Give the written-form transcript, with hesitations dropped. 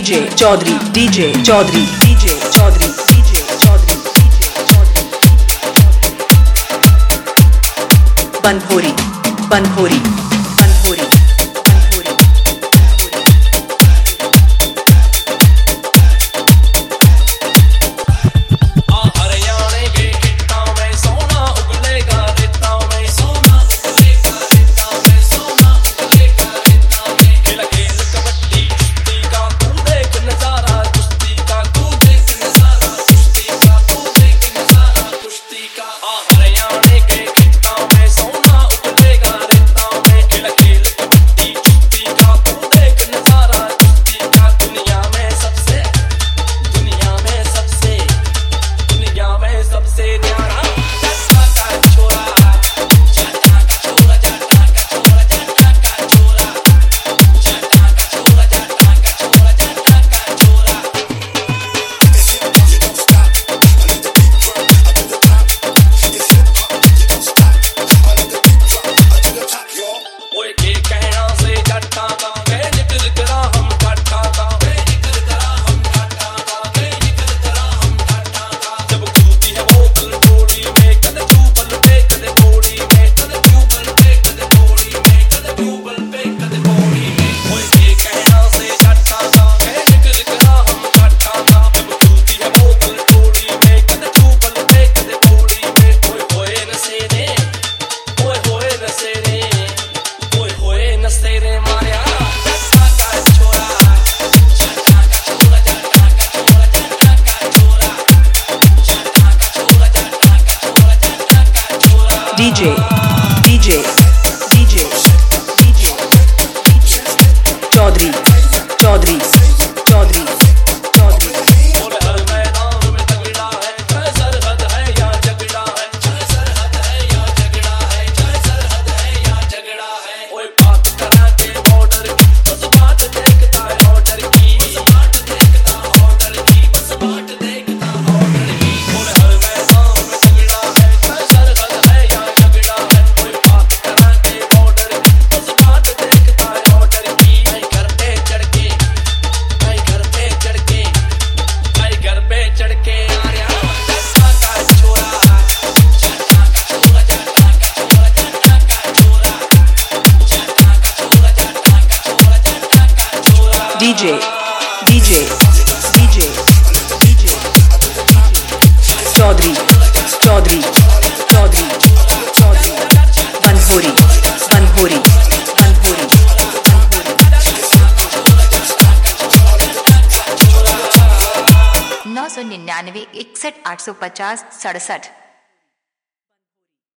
DJ Chaudhary, DJ Chaudhary, DJ Chaudhary, DJ Chaudhary, DJ Chaudhary, Banhori, Banhori, Banhori. DJ, DJ, DJ, DJ, Chaudhary, Chaudhary, Chaudhary, Chaudhary. DJ, DJ, DJ, DJ, Chaudhary, Chaudhary, Chaudhary, Chaudhary, Banhori, Banhori, Banhori, Banhori. 999 61 850 67